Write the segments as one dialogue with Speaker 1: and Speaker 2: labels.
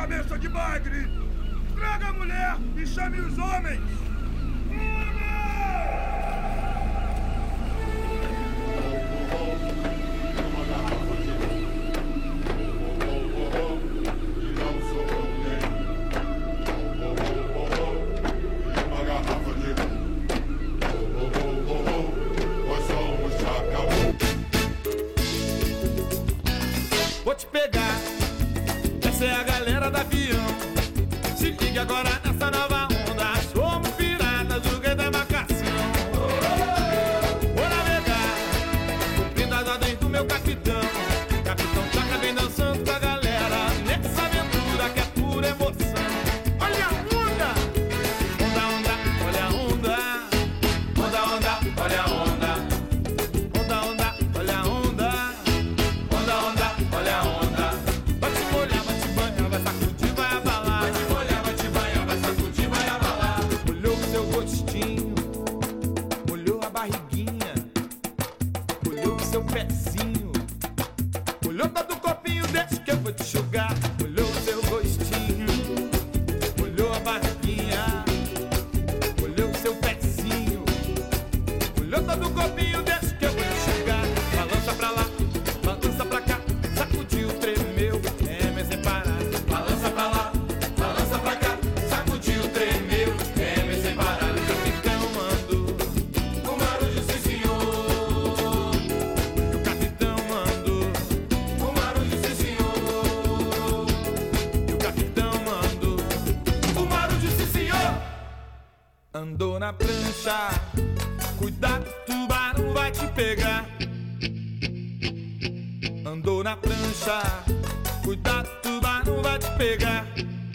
Speaker 1: cabeça de bagre! Traga a mulher e chame os homens!
Speaker 2: Vou te pegar, essa é a galera do avião. Se ligue agora nessa nova onda. Somos piratas do rei da embarcação. Vou navegar, cumprindo as ordens do meu capitão. Capitão Tchaca vem dançando com a galera nessa aventura que é pura emoção. Olha a onda, onda, onda, olha a onda. Onda, onda, olha a onda. Onda, onda, olha a onda. Onda, onda, olha a onda. Vai te molhar, vai te banhar, vai sacudir, vai abalar. Vai te molhar, vai te banhar, vai sacudir, vai abalar. Molhou o seu rostinho, molhou a barriguinha, molhou o seu pezinho, molhou todo o corpinho, deixa que eu vou te enxugar. Molhou o seu rostinho, molhou a barriguinha, molhou o seu pezinho, molhou todo o corpinho, deixa que eu vou te enxugar. Balança pra lá, balança pra cá, sacudiu, tremeu, é sem parar. Balança pra lá, balança pra cá, sacudiu, tremeu, é sem parar. O capitão mandou o Marujo, sim senhor. O capitão mandou o Marujo, sim senhor. E o capitão mandou o Marujo, sim senhor. Andou na prancha, cuidado, tubarão vai te pegar. Andou na prancha, cuidado, tubarão vai te pegar.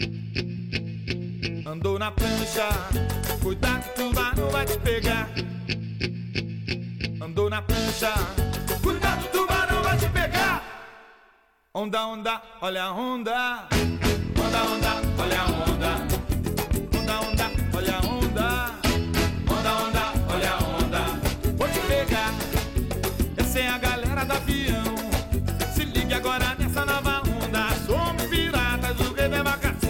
Speaker 2: Andou na prancha, cuidado, tubarão vai te pegar. Andou na prancha, cuidado, tubarão vai te pegar. Onda, onda, olha a onda. Onda, onda, olha a onda. Onda, onda, olha a onda. Onda, onda, olha a onda. Vou te pegar, essa é a galera do avião. Se ligue agora nessa nova onda. Somos piratas do rei da embarcação.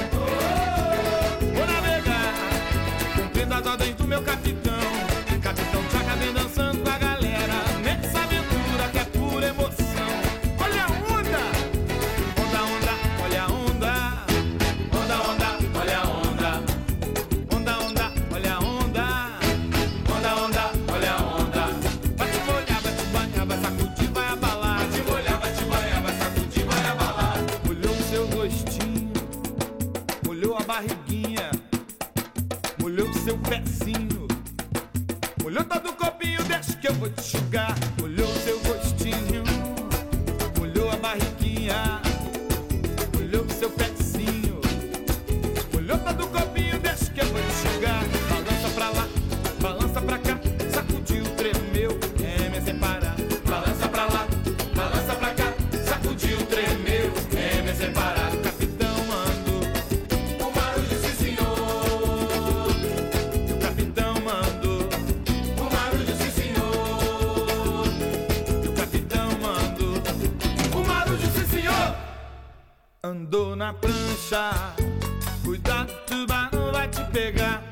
Speaker 2: Vou navegar, cumprindo as ordens do meu capitão. Capitão Tchaca vem dançando com a galera nessa aventura que é pura emoção. Olha a onda, onda, onda, olha a onda. Onda, onda, olha a onda. Onda, onda, olha a onda. Onda, onda, olha a onda. Vai te molhar, vai te banhar, vai sacudir, vai abalar. Vai te molhar, vai te banhar, vai sacudir, vai abalar. Molhou o seu rostinho, molhou a barriguinha, molhou o seu pezinho, molhou todo o corpinho, deixa que eu vou te enxugar. Molhou o seu rostinho, molhou a barriguinha, molhou o seu pezinho, molhou todo o corpinho, deixa que eu vou te enxugar. Balança pra lá, balança pra cá, sacudiu, tremeu, é sem parar. Balança pra lá, balança pra cá, sacudiu, tremeu, é sem parar. O capitão mandou o Marujo, sim senhor. O capitão mandou o Marujo, sim senhor. O capitão mandou o Marujo, sim senhor. Andou na prancha, cuidado, tubarão vai te pegar.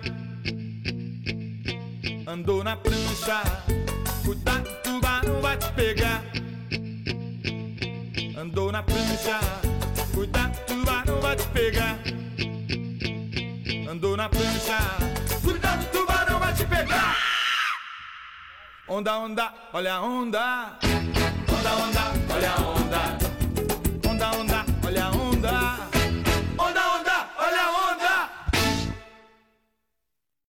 Speaker 2: Andou na prancha, cuidado, tubarão vai te pegar. Andou na prancha, cuidado, tubarão vai te pegar. Andou na prancha, cuidado, tubarão vai te pegar. Onda, onda, olha a onda.